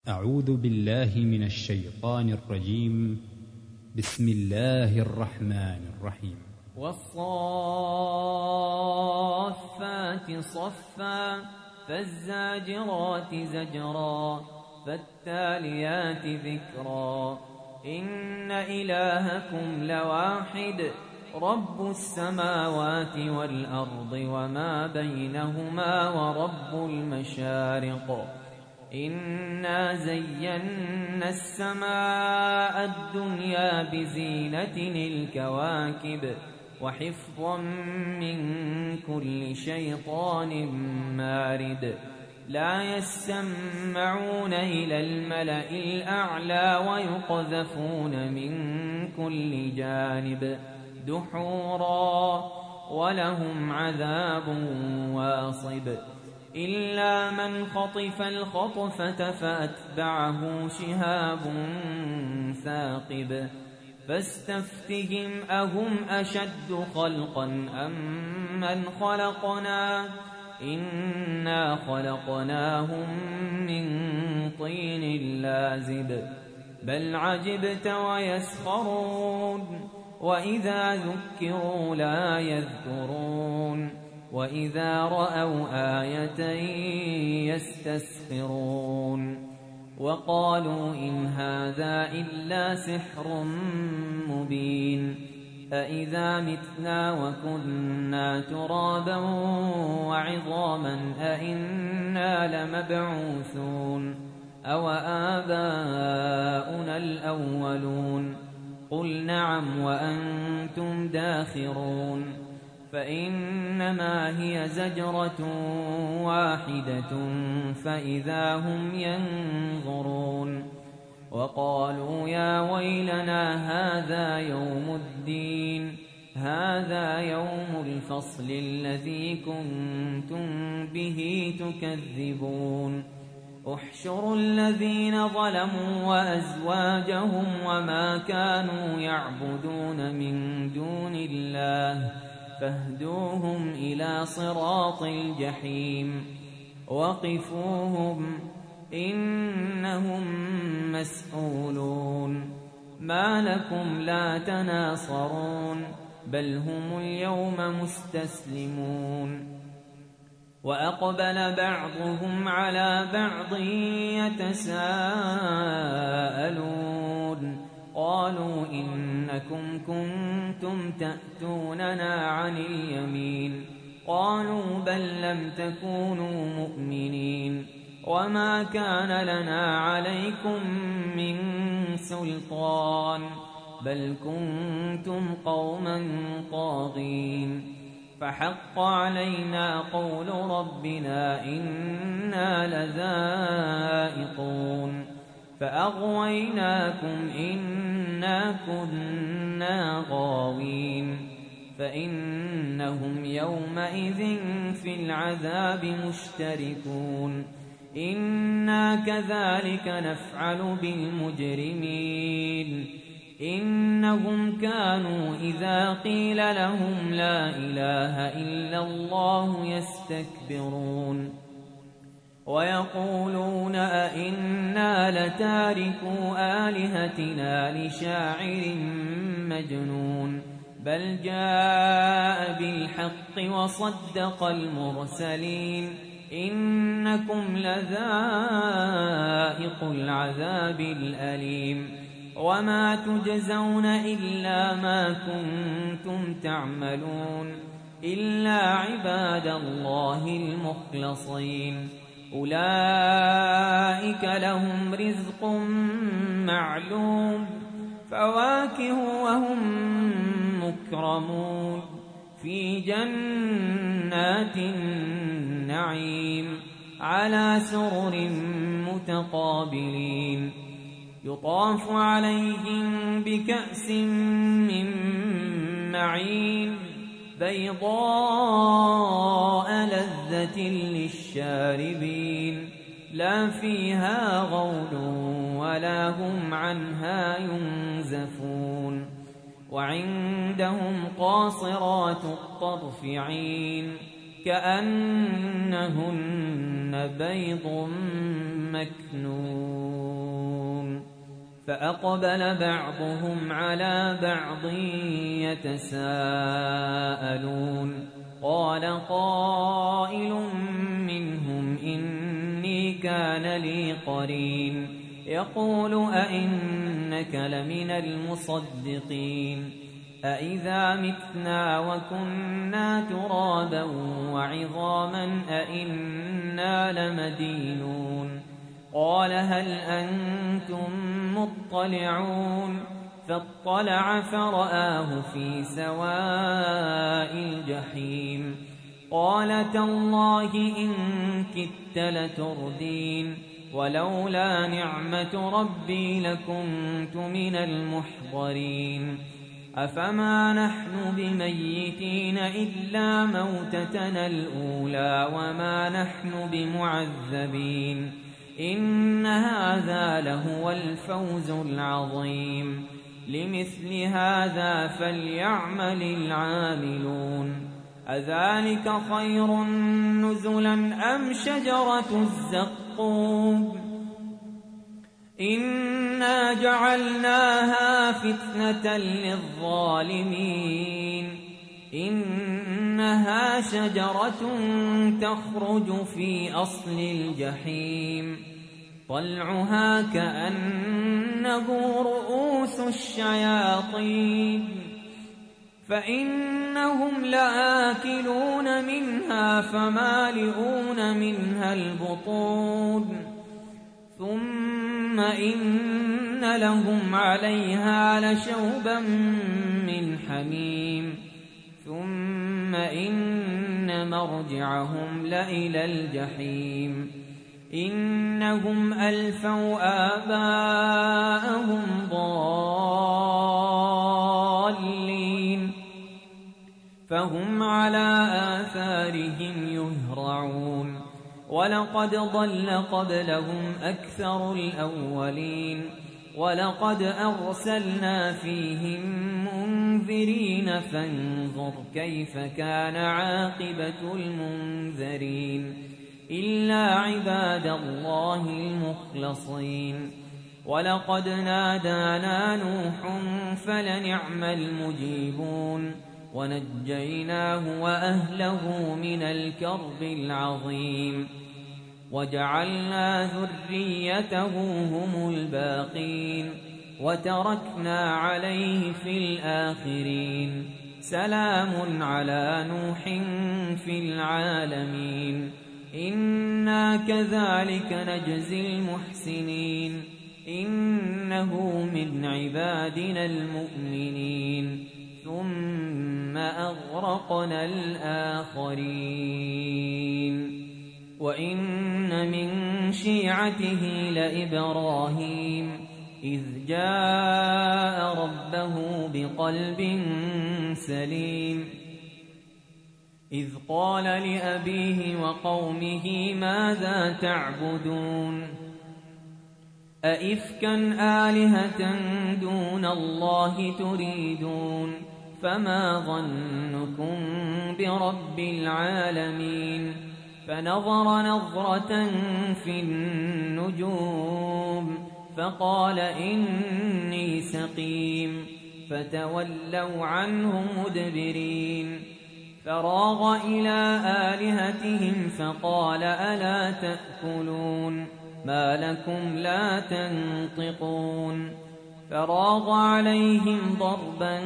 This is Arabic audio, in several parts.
أعوذ بالله من الشيطان الرجيم. بسم الله الرحمن الرحيم. والصافات صفا فالزاجرات زجرا فالتاليات ذكرا إن إلهكم لواحد رب السماوات والأرض وما بينهما ورب المشارق إنا زينا السماء الدنيا بزينة الكواكب وحفظا من كل شيطان مارد لا يسمعون إلى الملأ الأعلى ويقذفون من كل جانب دحورا ولهم عذاب واصب إلا من خطف الخطفة فأتبعه شهاب ثاقب فاستفتهم أهم أشد خلقا أم من خلقنا إنا خلقناهم من طين لازب بل عجبت ويسخرون وإذا ذكروا لا يذكرون وإذا رأوا آية يستسخرون وقالوا إن هذا إلا سحر مبين أإذا متنا وكنا ترابا وعظاما أإنا لمبعوثون أو آباؤنا الأولون قل نعم وأنتم داخرون فإنما هي زجرة واحدة فإذا هم ينظرون وقالوا يا ويلنا هذا يوم الدين هذا يوم الفصل الذي كنتم به تكذبون احشروا الذين ظلموا وأزواجهم وما كانوا يعبدون من دون الله فاهدوهم إلى صراط الجحيم وقفوهم إنهم مسئولون ما لكم لا تناصرون بل هم اليوم مستسلمون وأقبل بعضهم على بعض يتساءلون قالوا إنكم كنتم تأتوننا عن اليمين قالوا بل لم تكونوا مؤمنين وما كان لنا عليكم من سلطان بل كنتم قوما طاغين فحق علينا قول ربنا إنا لذائقون فأغويناكم إنا كنا غاوين فإنهم يومئذ في العذاب مشتركون إنا كذلك نفعل بالمجرمين إنهم كانوا إذا قيل لهم لا إله إلا الله يستكبرون ويقولون أئنا لتاركو آلهتنا لشاعر مجنون بل جاء بالحق وصدق المرسلين إنكم لذائق العذاب الأليم وما تجزون إلا ما كنتم تعملون إلا عباد الله المخلصين أولئك لهم رزق معلوم فواكه وهم مكرمون في جنات النعيم على سرر متقابلين يطاف عليهم بكأس من معين بيضاء لذة للشاربين لا فيها غول ولا هم عنها ينزفون وعندهم قاصرات الطرف عين كأنهن بيض مكنون. فأقبل بعضهم على بعض يتساءلون قال قائل منهم إني كان لي قرين يقول أئنك لمن المصدقين أئذا متنا وكنا ترابا وعظاما أئنا لمدينون قال هل أنتم مطلعون فاطلع فرآه في سواء الجحيم قال تالله إن كدت لتردين ولولا نعمة ربي لكنت من المحضرين أفما نحن بميتين إلا موتتنا الأولى وما نحن بمعذبين إن هذا لهو الفوز العظيم لمثل هذا فليعمل العاملون أذلك خير نزلا أم شجرة الزقوم إنا جعلناها فتنة للظالمين إنها شجرة تخرج في أصل الجحيم طلعها كأنه رؤوس الشياطين فإنهم لآكلون منها فمالئون منها البطون ثم إن لهم عليها لشوبا من حميم ثم إن مرجعهم لإلى الجحيم إنهم ألفوا آباءهم ضالين فهم على آثارهم يهرعون ولقد ضل قبلهم أكثر الأولين ولقد أرسلنا فيهم منذرين فانظر كيف كان عاقبة المنذرين إلا عباد الله المخلصين ولقد نادانا نوح فلنعم المجيبون ونجيناه وأهله من الكرب العظيم وجعلنا ذريته هم الباقين وتركنا عليه في الآخرين سلام على نوح في العالمين إنا كذلك نجزي المحسنين إنه من عبادنا المؤمنين ثم أغرقنا الآخرين وإن من شيعته لإبراهيم إذ جاء ربه بقلب سليم إذ قال لأبيه وقومه ماذا تعبدون أئفكا آلهة دون الله تريدون فما ظنكم برب العالمين فنظر نظرة في النجوم فقال إني سقيم فتولوا عنه مدبرين فراغ إلى آلهتهم فقال ألا تأكلون ما لكم لا تنطقون فراغ عليهم ضربا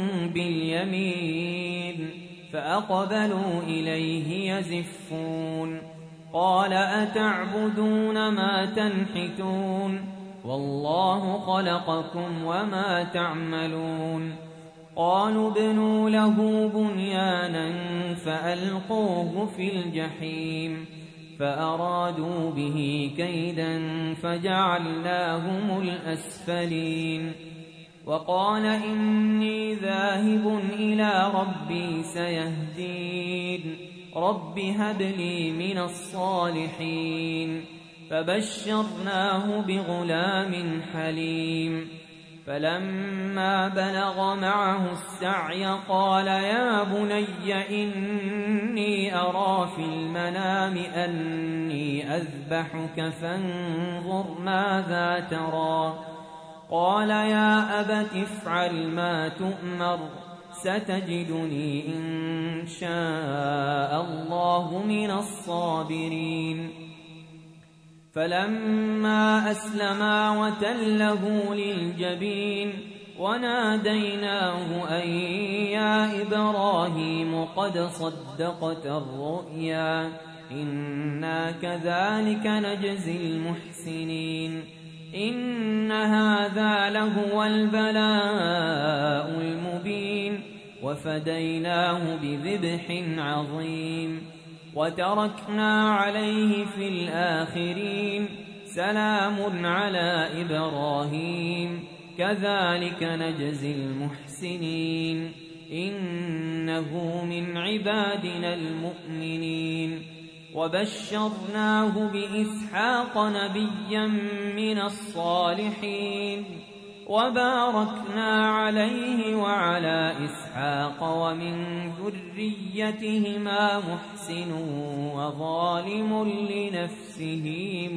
باليمين فأقبلوا إليه يزفون قال أتعبدون ما تنحتون والله خلقكم وما تعملون قالوا ابنوا له بنيانا فألقوه في الجحيم فأرادوا به كيدا فجعلناهم الأسفلين وقال إني ذاهب إلى ربي سيهدين رب هب لي من الصالحين فبشرناه بغلام حليم فلما بلغ معه السعي قال يا بني إني أرى في المنام أني أذبحك فانظر ماذا ترى قال يا أبت افعل ما تؤمر ستجدني إن شاء الله من الصابرين. فلما أسلما وتله للجبين وناديناه أن يا إبراهيم قد صدقت الرؤيا إنا كذلك نجزي المحسنين إن هذا لهو البلاء المبين وفديناه بذبح عظيم وتركنا عليه في الآخرين سلام على إبراهيم كذلك نجزي المحسنين إنه من عبادنا المؤمنين وبشرناه بإسحاق نبيا من الصالحين وباركنا عليه وعلى إسحاق ومن ذريتهما محسن وظالم لنفسه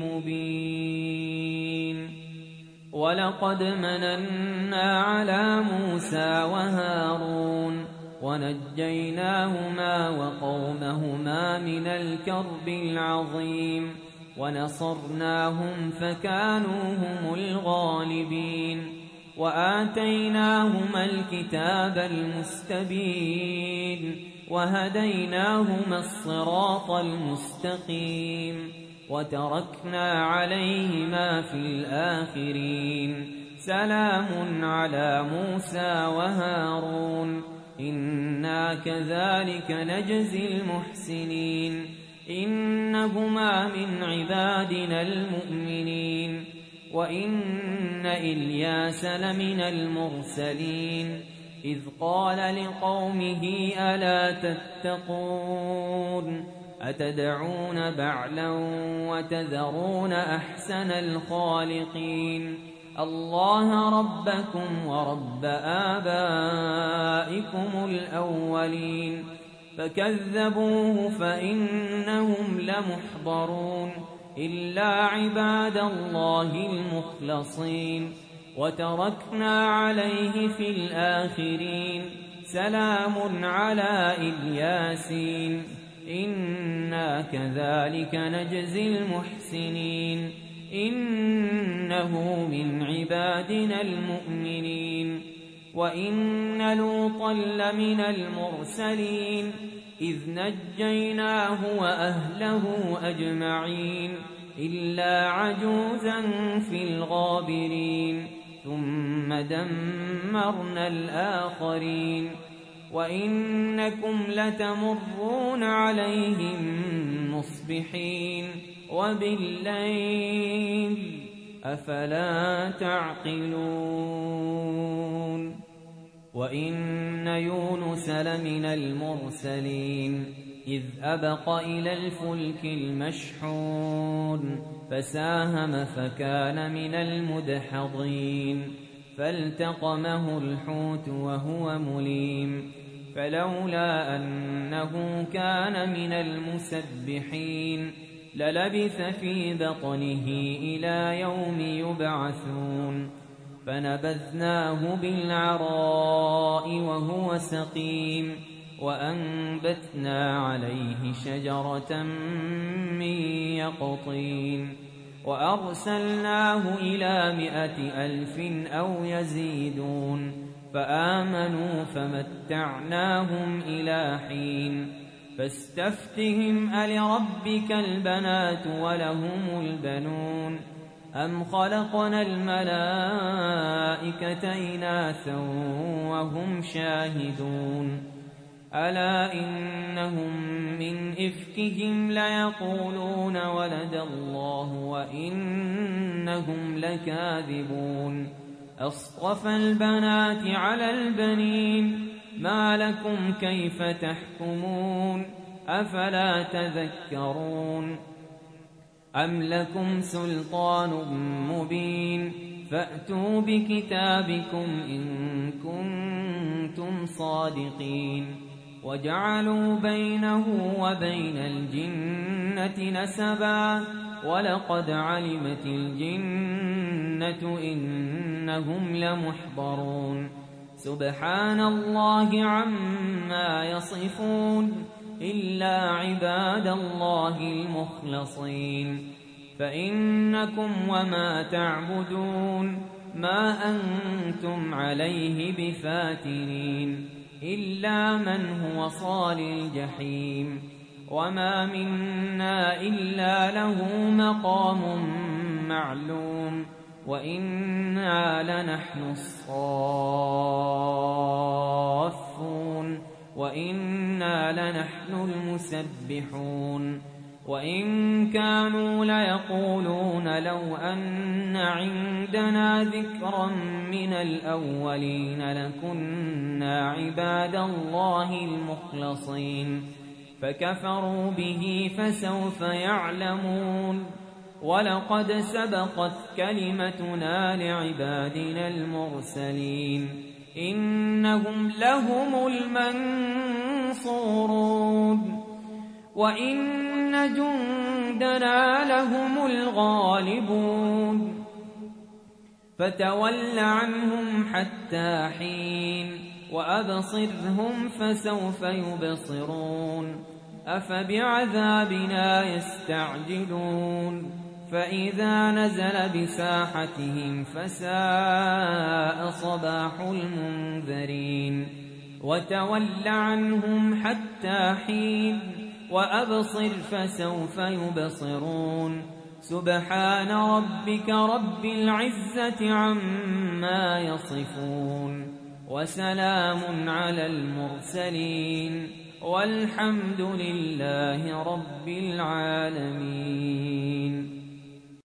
مبين ولقد مننا على موسى وهارون ونجيناهما وقومهما من الكرب العظيم ونصرناهم فكانوا هم الغالبين وآتيناهما الكتاب المستبين وهديناهما الصراط المستقيم وتركنا عليهما في الآخرين سلام على موسى وهارون إنا كذلك نجزي المحسنين إنهما من عبادنا المؤمنين وإن إلياس لمن المرسلين إذ قال لقومه ألا تتقون أتدعون بعلا وتذرون أحسن الخالقين الله ربكم ورب آبائكم الأولين فكذبوه فإنهم لمحضرون إلا عباد الله المخلصين وتركنا عليه في الآخرين سلام على الياسين إنا كذلك نجزي المحسنين إنه من عبادنا المؤمنين وإن لوطا لمن المرسلين إذ نجيناه وأهله أجمعين إلا عجوزا في الغابرين ثم دمرنا الآخرين وإنكم لتمرون عليهم مصبحين وبالليل أفلا تعقلون وإن يونس لمن المرسلين إذ أبق إلى الفلك المشحون فساهم فكان من المدحضين فالتقمه الحوت وهو مليم فلولا أنه كان من المسبحين للبث في بطنه إلى يوم يبعثون فنبذناه بالعراء وهو سقيم وأنبتنا عليه شجرة من يقطين وأرسلناه إلى 100,000 أو يزيدون فآمنوا فمتعناهم إلى حين فاستفتهم ألربك البنات ولهم البنون أم خلقنا الملائكة إناثا وهم شاهدون ألا إنهم من إفكهم ليقولون ولد الله وإنهم لكاذبون أصطفى البنات على البنين ما لكم كيف تحكمون أفلا تذكرون أم لكم سلطان مبين فأتوا بكتابكم إن كنتم صادقين وجعلوا بينه وبين الجنة نسبا ولقد علمت الجنة إنهم لمحضرون سبحان الله عما يصفون إلا عباد الله المخلصين فإنكم وما تعبدون ما أنتم عليه بفاتنين إلا من هو صال الجحيم وما منا إلا له مقام معلوم وإنا لنحن الصافون وإنا لنحن المسبحون وإن كانوا ليقولون لو أن عندنا ذكرا من الأولين لكنا عباد الله المخلصين فكفروا به فسوف يعلمون ولقد سبقت كلمتنا لعبادنا المرسلين إنهم لهم المنصورون وإن جندنا لهم الغالبون فتول عنهم حتى حين وأبصرهم فسوف يبصرون أفبعذابنا يستعجلون فإذا نزل بساحتهم فساء صباح المنذرين وتول عنهم حتى حين وأبصر فسوف يبصرون سبحان ربك رب العزة عما يصفون وسلام على المرسلين والحمد لله رب العالمين.